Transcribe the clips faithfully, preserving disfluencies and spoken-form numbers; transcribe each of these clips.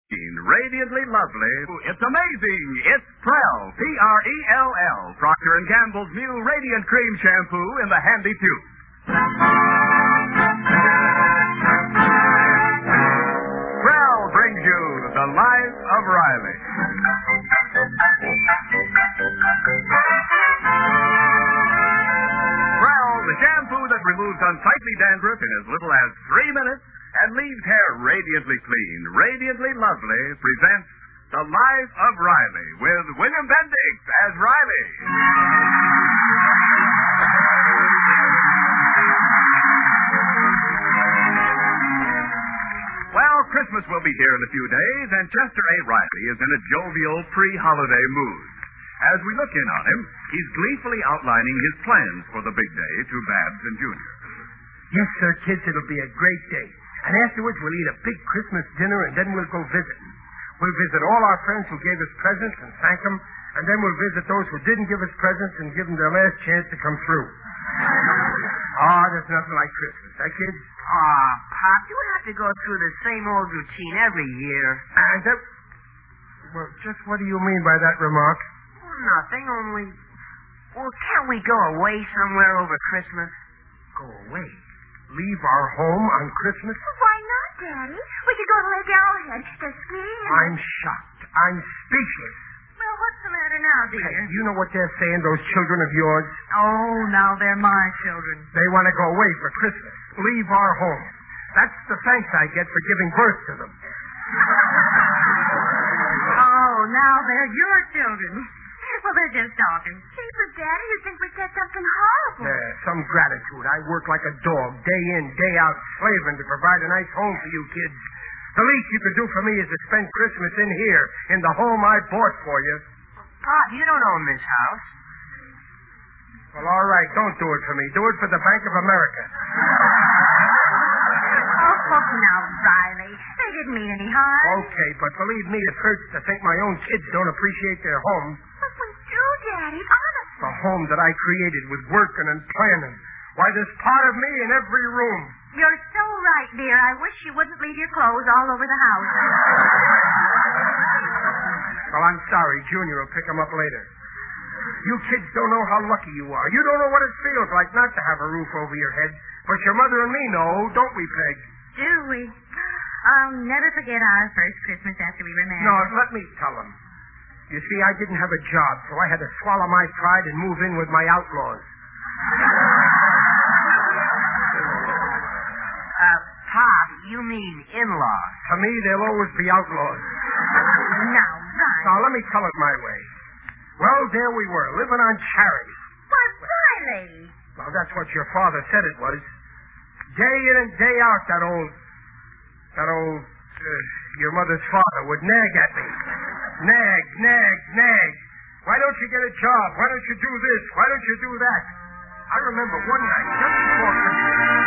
Radiantly lovely. It's amazing. It's Prell. P R E L L. Procter and Gamble's new Radiant Cream Shampoo in the handy tube. Prell brings you The Life of Riley. Prell, the shampoo that removes unsightly dandruff in as little as three minutes and leaves hair radiantly clean, radiantly lovely, presents The Life of Riley with William Bendix as Riley. Well, Christmas will be here in a few days, and Chester A. Riley is in a jovial pre-holiday mood. As we look in on him, he's gleefully outlining his plans for the big day to Babs and Junior. Yes, sir, kids, it'll be a great day. And afterwards, we'll eat a big Christmas dinner, and then we'll go visit. We'll visit all our friends who gave us presents and thank them, and then we'll visit those who didn't give us presents and give them their last chance to come through. Ah, there's nothing like Christmas, eh, kids? Aw, Pop, you have to go through the same old routine every year. And that... Well, just what do you mean by that remark? Well, nothing, only... Well, can't we go away somewhere over Christmas? Go away? Leave our home on Christmas? Why not, Daddy? We could go to Lake Arrowhead to ski. And... I'm shocked. I'm speechless. Well, what's the matter now, dear? Hey, you know what they're saying, those children of yours? Oh, now they're my children. They want to go away for Christmas. Leave our home. That's the thanks I get for giving birth to them. Oh, now they're your children. Well, they're just talking. Gee, but Daddy, you'd think we said something horrible. Yeah, some gratitude. I work like a dog, day in, day out, slaving to provide a nice home for you kids. The least you can do for me is to spend Christmas in here, in the home I bought for you. Pop, you don't own this house. Well, all right, don't do it for me. Do it for the Bank of America. Oh, now, Riley. They didn't mean any harm. Okay, but believe me, it hurts to think my own kids don't appreciate their home. But we do, Daddy, honestly. The home that I created with working and planning. Why, there's part of me in every room. You're so right, dear. I wish you wouldn't leave your clothes all over the house. Well, I'm sorry. Junior will pick them up later. You kids don't know how lucky you are. You don't know what it feels like not to have a roof over your head. But your mother and me know, don't we, Peg? Do we? I'll never forget our first Christmas after we were married. No, let me tell them. You see, I didn't have a job, so I had to swallow my pride and move in with my outlaws. Uh, Pop, you mean in-laws. To me, they'll always be outlaws. Now, Riley. Now, let me tell it my way. Well, there we were, living on charity. Why, Riley. Well, that's what your father said it was. Day in and day out, that old... That old... Uh, your mother's father would nag at me. Nag, nag, nag. Why don't you get a job? Why don't you do this? Why don't you do that? I remember one night, just before Christmas...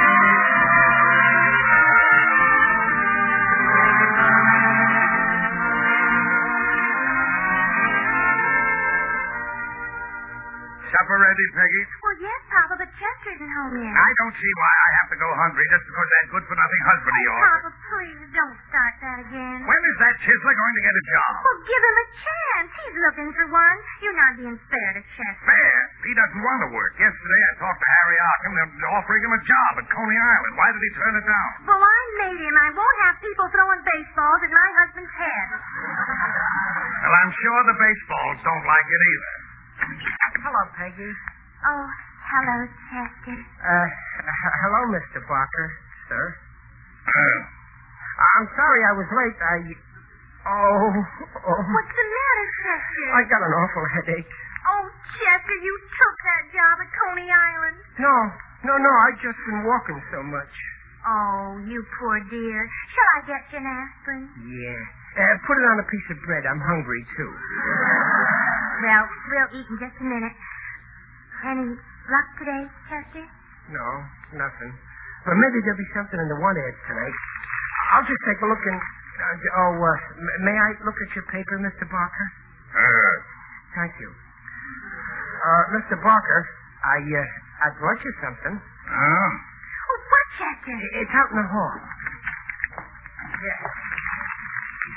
Supper ready, Peggy? Well, yes, Papa, but Chester isn't home yet. I don't see why I have to go hungry just because that good-for-nothing husband of Oh, yours. Papa, please don't start that again. When is that Chisler going to get a job? Well, give him a chance. He's looking for one. You're not being fair to Chester. Fair? He doesn't want to work. Yesterday I talked to Harry Arkham. They're offering him a job at Coney Island. Why did he turn it down? Well, I made him. I won't have people throwing baseballs at my husband's head. Well, I'm sure the baseballs don't like it either. Hello, Peggy. Oh, hello, Chester. Uh, h- hello, Mister Barker, sir. Uh, I'm sorry I was late. I... Oh, oh. What's the matter, Chester? I got an awful headache. Oh, Chester, you took that job at Coney Island. No, no, no, I've just been walking so much. Oh, you poor dear. Shall I get you an aspirin? Yeah. Uh, put it on a piece of bread. I'm hungry, too. Well, we'll eat in just a minute. Any luck today, Chester? No, nothing. But maybe there'll be something in the want ads tonight. I'll just take a look and... Uh, oh, uh, m- may I look at your paper, Mister Barker? uh, Thank you. Uh, Mister Barker, I, uh, I brought you something. oh. Oh, what, Chester? It's out in the hall. Yeah.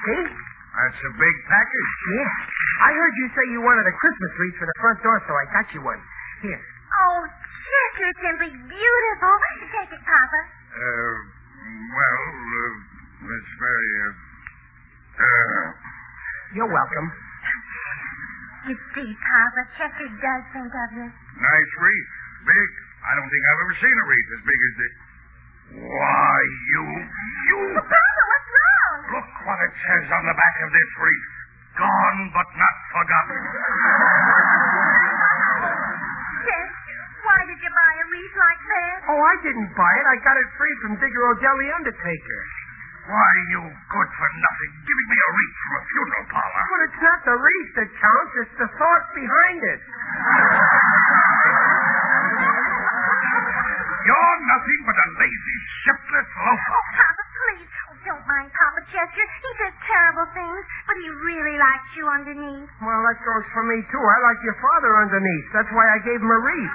See? That's a big package. Yeah. I heard you say you wanted a Christmas wreath for the front door, so I got you one. Here. Oh, Chester, it's simply beautiful. Take it, Papa. Uh, well, uh, it's very, uh, uh... You're welcome. You see, Papa, Chester does think of you. Nice wreath. Big. I don't think I've ever seen a wreath as big as this. Why, you, you... Papa, what's wrong? Look what it says on the back of this wreath. Gone but not forgotten. Chester, why did you buy a wreath like that? Oh, I didn't buy it. I got it free from Digger Odell, the undertaker. Why, you good for nothing, giving me a wreath from a funeral parlor. But it's not the wreath that counts. It's the thought behind it. You're nothing but a lazy, shiftless loafer. Oh, Papa, please. Oh, don't mind Papa Chester. He says terrible things, but he really likes you underneath. Well, that goes for me, too. I like your father underneath. That's why I gave him a wreath.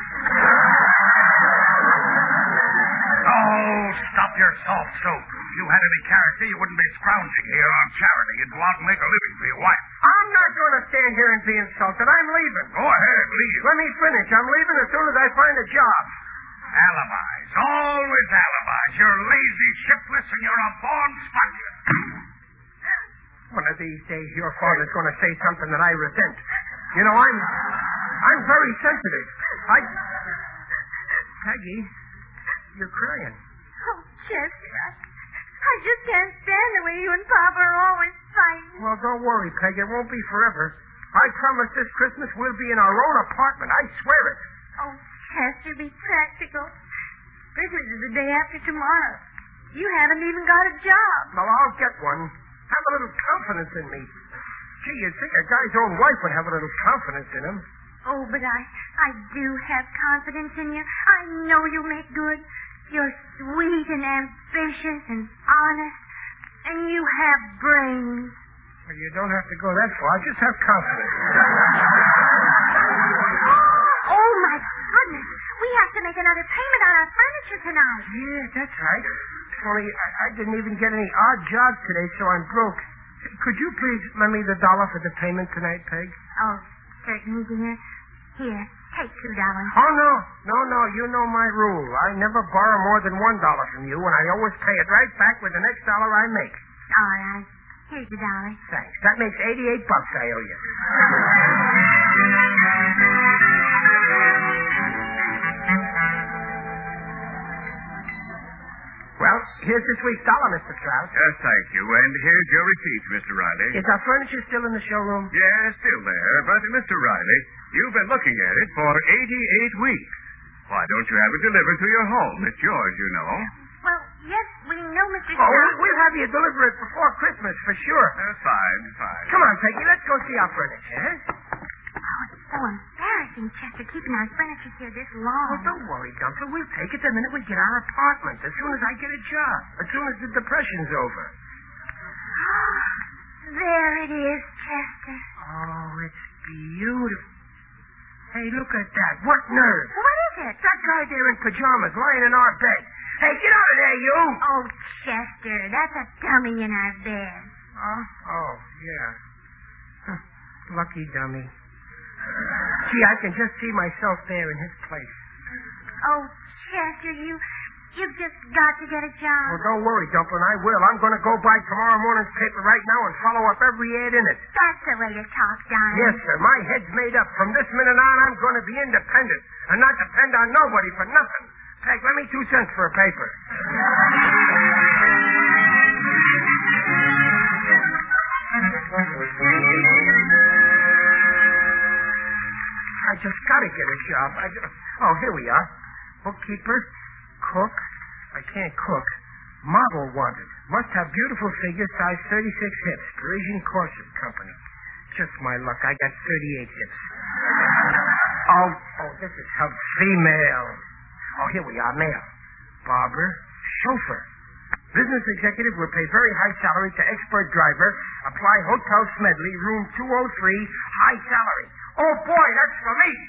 Oh, stop your soft soap. If you had any character, you wouldn't be scrounging here on charity. You'd go out and make a living for your wife. I'm not going to stand here and be insulted. I'm leaving. Go ahead, leave. Let me finish. I'm leaving as soon as I find a job. Alibis. Always alibis. You're lazy, shiftless, and you're a born sponsor. One of these days, your father's going to say something that I resent. You know, I'm... I'm very sensitive. I... Peggy, you're crying. Oh, Chester, I, I just can't stand the way you and Papa are always fighting. Well, don't worry, Peg. It won't be forever. I promise this Christmas we'll be in our own apartment. I swear it. Oh, Chester, be practical. Christmas is the day after tomorrow. You haven't even got a job. Well, I'll get one. Have a little confidence in me. Gee, you'd think a guy's own wife would have a little confidence in him. Oh, but I, I do have confidence in you. I know you'll make good. You're sweet and ambitious and honest, and you have brains. Well, you don't have to go that far. Just have confidence. Oh, my goodness. We have to make another payment on our furniture tonight. Yeah, that's right. Only I, I didn't even get any odd jobs today, so I'm broke. Could you please lend me the dollar for the payment tonight, Peg? Oh, certainly, dear. Here, take two dollars. Oh, no. No, no. You know my rule. I never borrow more than one dollar from you, and I always pay it right back with the next dollar I make. All right. Here's the dollar. Thanks. That makes eighty-eight bucks I owe you. Well, here's this week's dollar, Mister Trout. Yes, thank you. And here's your receipt, Mister Riley. Is our furniture still in the showroom? Yes, still there. But, Mister Riley, you've been looking at it for eighty-eight weeks. Why don't you have it delivered to your home? It's yours, you know. Well, yes, we know, Mister Oh, Trout. we'll have you deliver it before Christmas, for sure. That's fine, fine. Come on, Peggy, let's go see our furniture, huh? Oh, it's so embarrassing, Chester, keeping our furniture here this long. Well, don't worry, Dumpler. We'll take it the minute we get our apartment, as soon as I get a job, as soon as the depression's over. There it is, Chester. Oh, it's beautiful. Hey, look at that. What nerve. What is it? That guy there in pajamas lying in our bed. Hey, get out of there, you! Oh, Chester, that's a dummy in our bed. Oh? Oh, yeah. Huh. Lucky dummy. Gee, I can just see myself there in his place. Oh, Chester, you... You've just got to get a job. Well, don't worry, Dumplin', I will. I'm going to go buy tomorrow morning's paper right now and follow up every ad in it. That's the way to talk, darling. Yes, sir. My head's made up. From this minute on, I'm going to be independent and not depend on nobody for nothing. Peg, let me two cents for a paper. I just got to get a job. I just... Oh, here we are. Bookkeeper, cook. I can't cook. Model wanted. Must have beautiful figure, size thirty-six hips. Parisian Corset Company. Just my luck. I got thirty-eight hips. Oh, oh, this is hub female. Oh, here we are, male. Barber, chauffeur. Business executive will pay very high salary to expert driver. Apply Hotel Smedley, room two oh three, high salary. Oh, boy, that's for me.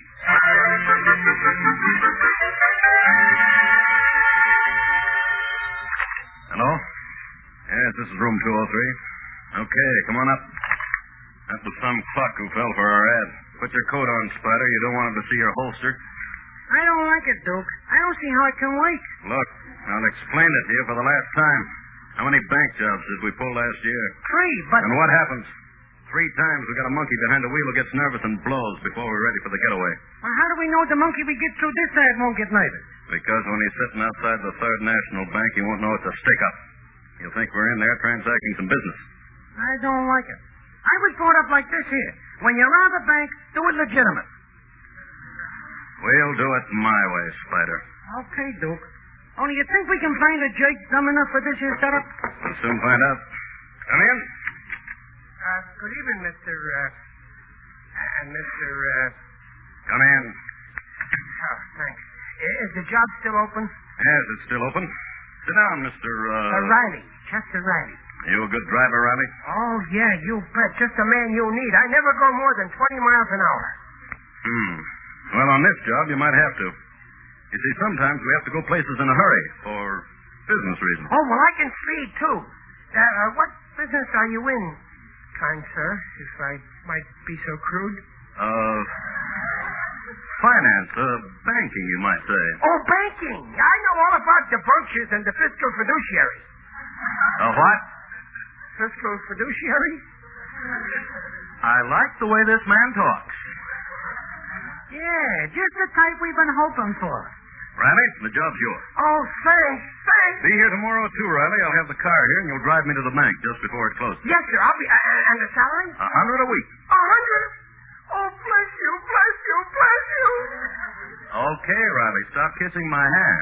Hello? Yes, this is room two oh three. Okay, come on up. That was some cluck who fell for our ad. Put your coat on, Spider. You don't want him to see your holster. I don't like it, Duke. I don't see how it can wait. Look, I'll explain it to you for the last time. How many bank jobs did we pull last year? Three, but... And what happens? Three times we got a monkey behind the wheel who gets nervous and blows before we're ready for the getaway. Well, how do we know the monkey we get through this ad won't get nervous? Because when he's sitting outside the Third National Bank, he won't know it's a stick-up. He'll think we're in there transacting some business. I don't like it. I was brought up like this here. When you rob a bank, do it legitimate. We'll do it my way, Spider. Okay, Duke. Only you think we can find a Jake dumb enough for this here setup? We'll soon find out. Come in. Uh, good evening, Mister Uh, and Mister Uh... Come in. Oh, thanks. Is the job still open? Yes, it's still open. Sit down, Mister Uh... Uh, Riley. Chester Riley. You a good driver, Riley? Oh, yeah, you bet. Just the man you need. I never go more than twenty miles an hour. Hmm. Well, on this job, you might have to. You see, sometimes we have to go places in a hurry for business reasons. Oh, well, I can speed, too. Uh, uh, what business are you in, kind sir, if I might be so crude? Uh, finance, uh, banking, you might say. Oh, banking. I know all about the Berkshires and the fiscal fiduciary. Uh, what? Fiscal fiduciary? I like the way this man talks. Yeah, just the type we've been hoping for. Riley, the job's yours. Oh, thanks, thanks. Be here tomorrow, too, Riley. I'll have the car here, and you'll drive me to the bank just before it closes. Yes, sir. I'll be... Uh, and the salary? A hundred a week. A hundred? Oh, bless you, bless you, bless you. Okay, Riley, stop kissing my hand.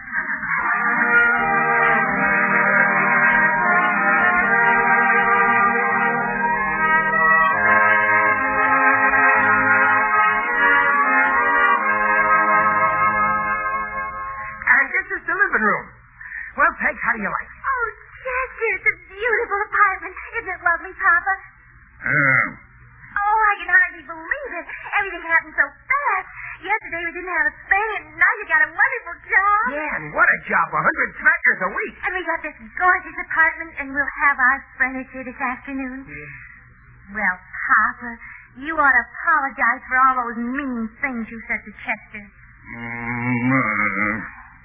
Room. Well, Peg, how do you like it? Oh, Chester, it's a beautiful apartment. Isn't it lovely, Papa? Yeah. Oh, I can hardly believe it. Everything happened so fast. Yesterday we didn't have a thing, and now you got a wonderful job. Yeah, and what a job. A hundred smackers a week. And we got this gorgeous apartment, and we'll have our furniture this afternoon. Yeah. Well, Papa, you ought to apologize for all those mean things you said to Chester. Mm-hmm.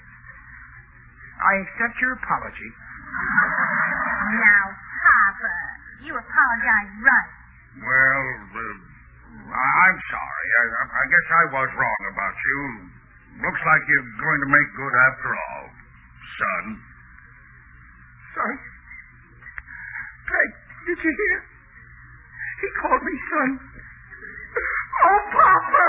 I accept your apology. Now, Papa, you apologize right. Well, uh, I'm sorry. I, I guess I was wrong about you. Looks like you're going to make good after all, son. Son? Peg, did you hear? He called me son. Oh, Papa!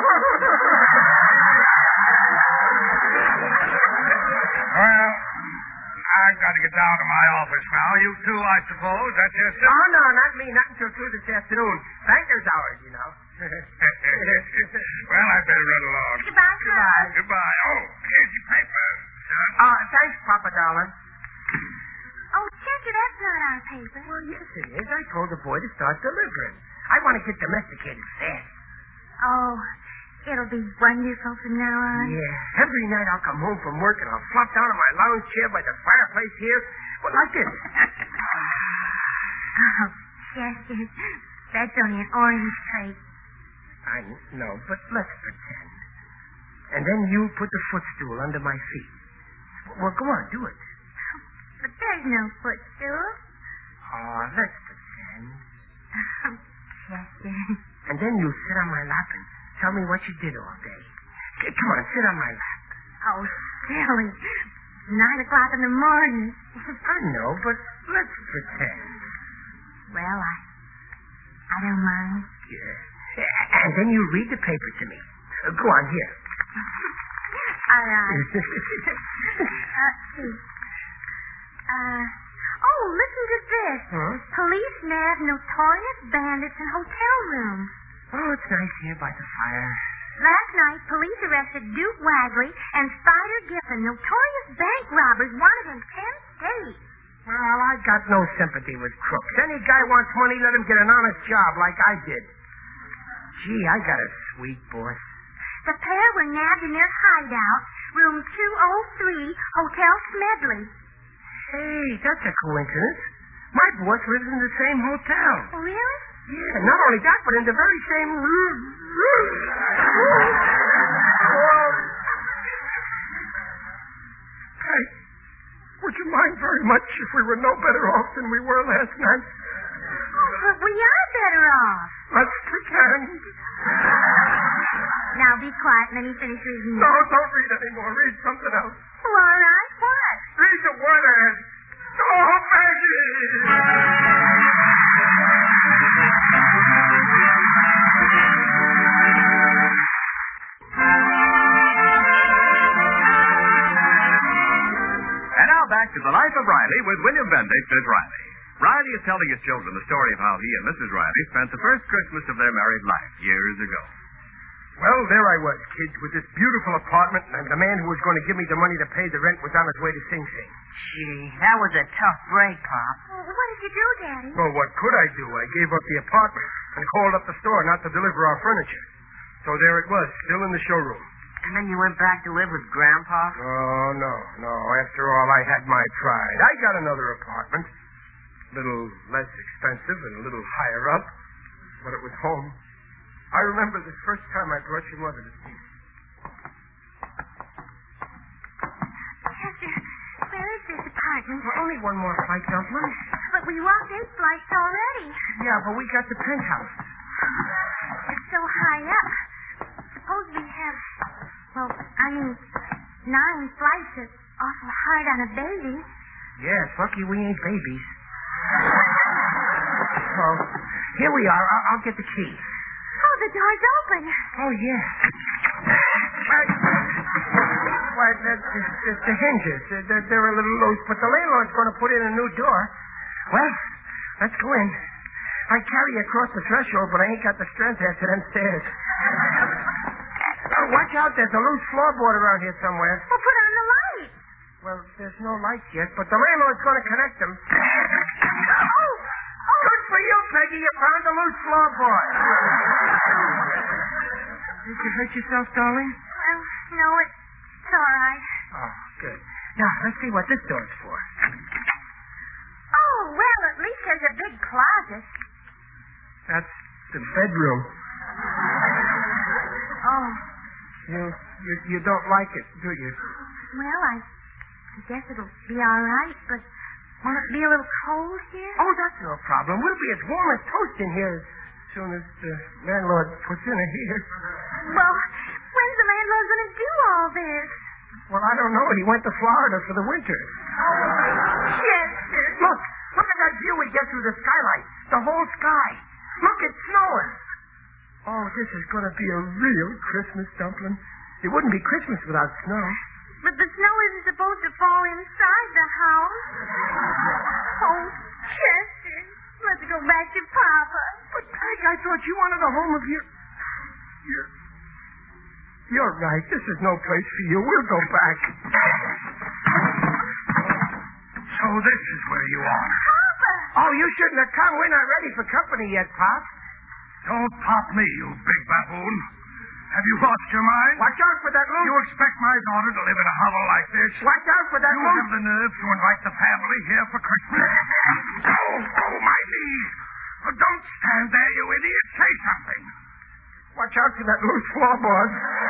Well, I've got to get down to my office now. You too, I suppose. That's just it. Oh, no, not me. Not until two this afternoon. Banker's hours, you know. Well, I'd better run along. Goodbye, Papa. Goodbye. Oh, here's your paper, son. Uh, thanks, Papa, darling. Oh, Chester, that's not our paper. Well, yes, it is. I told the boy to start delivering. I want to get domesticated fast. Oh, it'll be wonderful from now on. Yeah. Every night I'll come home from work and I'll flop down in my lounge chair by the fireplace here. Well, like this. Oh, Chester, that's only an orange crepe. I know, but let's pretend. And then you put the footstool under my feet. Well, go on, do it. But there's no footstool. Oh, let's pretend. Oh, Chester. And then you sit on my lap and tell me what you did all day. C- Come on, sit on my lap. Oh, silly. Nine o'clock in the morning. I know, but let's pretend. Well, I... I don't mind. Yeah. And then you read the paper to me. Uh, go on, here. All right. Let's see. Uh, oh, listen to this. Huh? Police nab notorious bandits in hotel room. Oh, it's nice here by the fire. Last night, police arrested Duke Wagley and Spider Giffen, notorious bank robbers wanted in ten states. Well, I got no sympathy with crooks. Any guy wants money, let him get an honest job like I did. Gee, I got a sweet boss. The pair were nabbed in their hideout, room two oh three, Hotel Smedley. Hey, that's a coincidence. My boss lives in the same hotel. Oh, really? Yeah, not only that, but in the very same room. Hey, would you mind very much if we were no better off than we were last night? Oh, but we are better off. Let's pretend. Now be quiet and let me finish reading. No, don't read anymore. Read something else. Oh, all right. What? Read the word. Oh, Maggie! And now back to the life of Riley with William Bendix as Riley. Riley is telling his children the story of how he and Missus Riley spent the first Christmas of their married life years ago. Well, there I was, kids, with this beautiful apartment, and the man who was going to give me the money to pay the rent was on his way to Sing Sing. Gee, that was a tough break, Pop. Well, what did you do, Daddy? Well, what could I do? I gave up the apartment and called up the store not to deliver our furniture. So there it was, still in the showroom. And then you went back to live with Grandpa? Oh, no, no. After all, I had my pride. I got another apartment. A little less expensive and a little higher up, but it was home. I remember the first time I brought your mother to see me. Chester, where is this apartment? Well, only one more flight, Dumpling. But we walked eight flights already. Yeah, but we got the penthouse. It's so high up. Suppose we have, well, I mean, nine flights. It's awful hard on a baby. Yes, lucky we ain't babies. Oh, here we are. I'll, I'll get the key. Oh, the door's open. Oh, yeah. Why, that's the, the hinges. They're, they're a little loose, but the landlord's going to put in a new door. Well, let's go in. I carry you across the threshold, but I ain't got the strength after them stairs. Oh, watch out. There's a loose floorboard around here somewhere. Well, put on the light. Well, there's no lights yet, but the landlord's going to connect them. Oh! Good for you, Peggy. You found a loose floorboard. Did you hurt yourself, darling? Well, no, it's, it's all right. Oh, good. Now, let's see what this door's for. Oh, well, at least there's a big closet. That's the bedroom. Oh, You, you, you don't like it, do you? well, I guess it'll be all right, but won't it be a little cold here? Oh, that's no problem. We'll be as warm as toast in here as soon as the landlord puts in a heater. Well, when's the landlord going to do all this? Well, I don't know. He went to Florida for the winter. Chester. Look, look at that view we get through the skylight. The whole sky. Look, it's snowing. Oh, this is going to be a real Christmas, Dumpling. It wouldn't be Christmas without snow. But the snow isn't supposed to fall inside the house. Oh, Chester, let's go back to Papa. But, Peg, I thought you wanted a home of your... your... You're right. This is no place for you. We'll go back. So this is where you are. Papa! Oh, you shouldn't have come. We're not ready for company yet, Pop. Don't pop me, you big baboon. Have you lost your mind? Watch out for that You loose... expect my daughter to live in a hovel like this? Watch out for that You loose... have the nerve to invite the family here for Christmas? Oh, oh, my knees. Oh, don't stand there, you idiot. Say something. Watch out for that loose floorboard.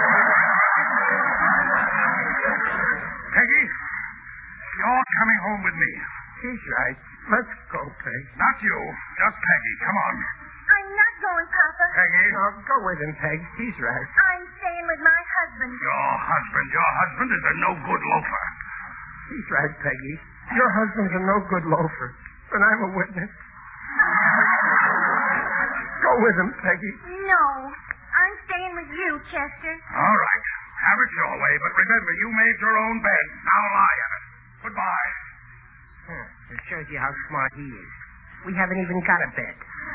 Peggy, you're coming home with me. He's right. Let's go, Peg. Not you, just Peggy. Come on. I'm not going, Papa. Peggy. No, go with him, Peg. He's right. I'm staying with my husband. Your husband, your husband is a no-good loafer. He's right, Peggy. Your husband's a no-good loafer, and I'm a witness. Go with him, Peggy. No, I'm staying with you, Chester. All right. Have it your way, but remember, you made your own bed. Now lie in it. Goodbye. Hmm. It shows you how smart he is. We haven't even got a bed.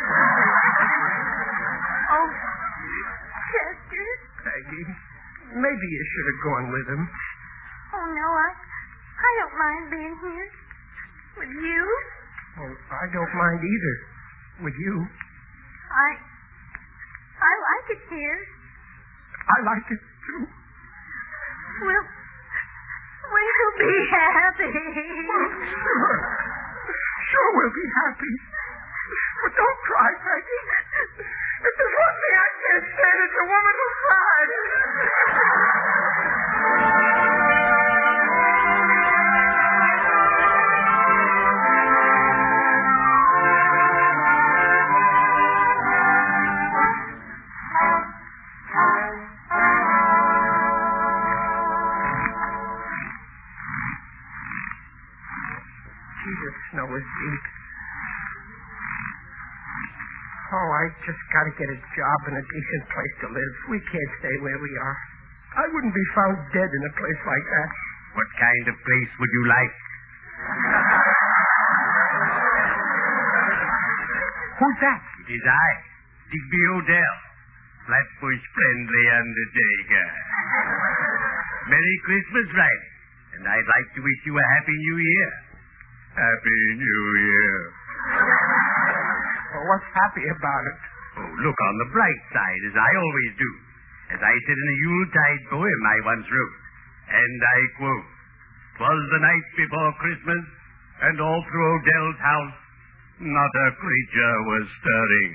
Oh, Chester. Peggy, maybe you should have gone with him. Oh, no, I, I don't mind being here. With you. Well, I don't mind either. With you. I, I like it here. I like it, too. We'll, we'll be happy. Sure. sure we'll be happy. But don't cry, Peggy. If there's one thing I can't stand, it's a woman who cries. The snow is deep. Oh, I just got to get a job and a decent place to live. We can't stay where we are. I wouldn't be found dead in a place like that. What kind of place would you like? Who's that? It is I, Digby Odell, Flatbush friendly undertaker. Merry Christmas, Riley, and I'd like to wish you a Happy New Year. Happy New Year. Well, what's happy about it? Oh, look on the bright side, as I always do. As I said in a Yuletide poem I once wrote, and I quote, "'Twas the night before Christmas, and all through Odell's house, not a creature was stirring."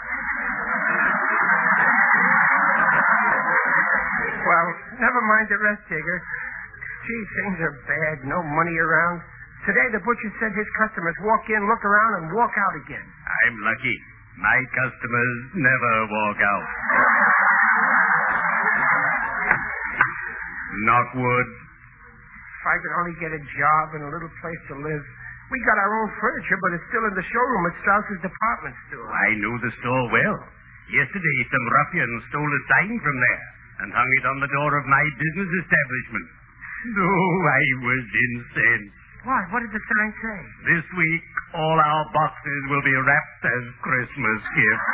Well, never mind the rest, Digger. Gee, things are bad. No money around. Today the butcher said his customers walk in, look around, and walk out again. I'm lucky. My customers never walk out. Knock wood. If I could only get a job and a little place to live. We got our own furniture, but it's still in the showroom at Strauss's department store. I know the store well. Yesterday, some ruffians stole a sign from there and hung it on the door of my business establishment. No, I was incensed. Why? What did the sign say? This week, all our boxes will be wrapped as Christmas gifts.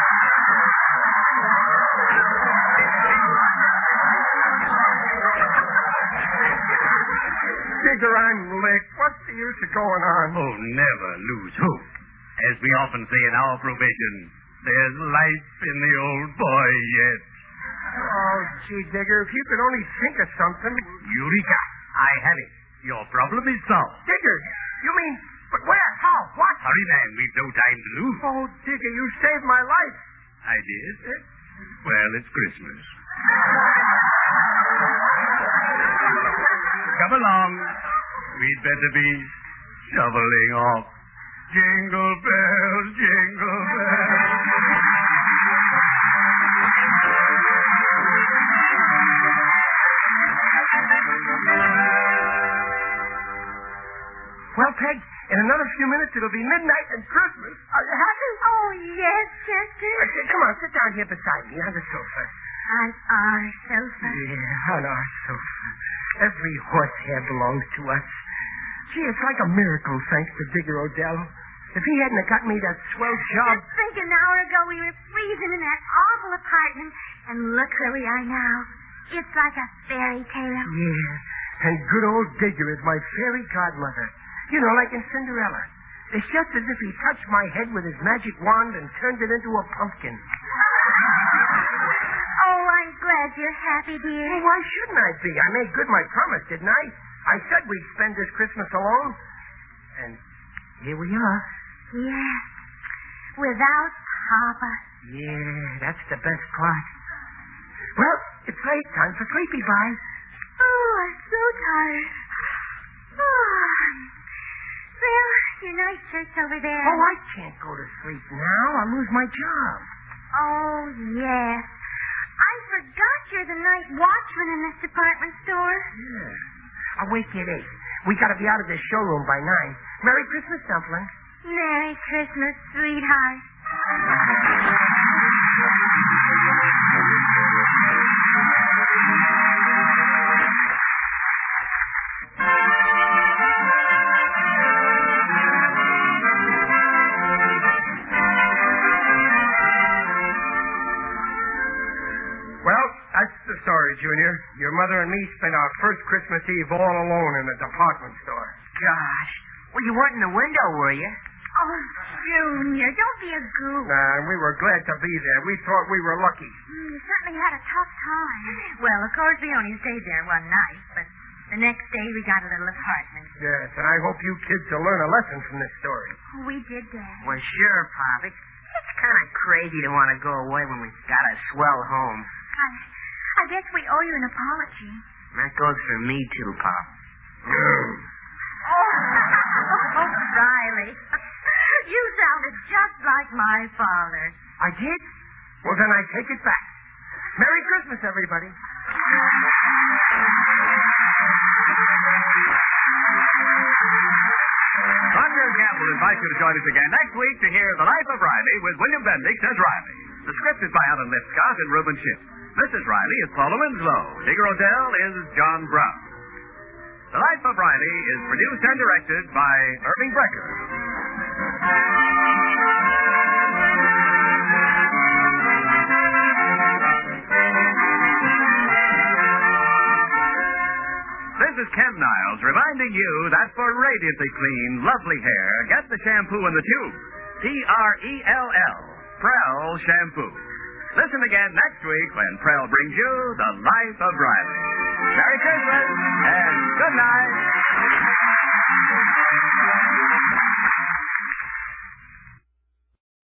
Digger, I'm licked. What's the use of going on? Oh, never lose hope. As we often say in our profession, there's life in the old boy yet. Oh, gee, Digger, if you could only think of something. Eureka! I have it. Your problem is solved. Digger, you mean, but where? How? What? Hurry, man. We've no time to lose. Oh, Digger, you saved my life. I did? Well, it's Christmas. Come along. We'd better be shoveling off. Jingle bells, jingle bells. Well, Peg, in another few minutes it'll be midnight and Christmas. Are you happy? Oh, yes, Chester. Uh, come on, sit down here beside me on the sofa. On our sofa. Yeah, on our sofa. Every horsehair belongs to us. Gee, it's like a miracle, thanks to Digger Odell. If he hadn't have got me that swell job... Just think, an hour ago we were freezing in that awful apartment, and look where we are now. It's like a fairy tale. Yeah, and good old Digger is my fairy godmother. You know, like in Cinderella. It's just as if he touched my head with his magic wand and turned it into a pumpkin. Oh, I'm glad you're happy, dear. Well, why shouldn't I be? I made good my promise, didn't I? I said we'd spend this Christmas alone. And here we are. Yes. Without Papa. Yeah, that's the best part. Well, it's late. Time for sleepy bye. Oh, I'm so tired. Oh. Well, your night shirt's over there. Oh, I can't go to sleep now. I'll lose my job. Oh, yes. I forgot you're the night watchman in this department store. Yeah. I'll wake you at eight. We gotta be out of this showroom by nine. Merry Christmas, Dumpling. Merry Christmas, sweetheart. That's the story, Junior. Your mother and me spent our first Christmas Eve all alone in a department store. Gosh. Well, you weren't in the window, were you? Oh, Junior, don't be a goof. Nah, and we were glad to be there. We thought we were lucky. Mm, you certainly had a tough time. Well, of course, we only stayed there one night, but The next day, we got a little apartment. Yes, and I hope you kids will learn a lesson from this story. We did, Dad. Well, sure, Pop. It's, it's kind of crazy to want to go away when we've got a swell home. I, I guess we owe you an apology. That goes for me, too, Pop. Oh, Riley. You sounded just like my father. I did? Well, then I take it back. Merry Christmas, everybody. Roger and Campbell invite you to join us again next week to hear The Life of Riley with William Bendix as Riley. The script is by Alan Lipscott and Reuben Schiff. Missus Riley is Paula Winslow. Digger Odell is John Brown. The Life of Riley is produced and directed by Irving Brecker. This is Ken Niles reminding you that for radiantly clean, lovely hair, get the shampoo in the tube. P R E L L. Prell Shampoo. Listen again next week when Prell brings you The Life of Riley. Merry Christmas and good night.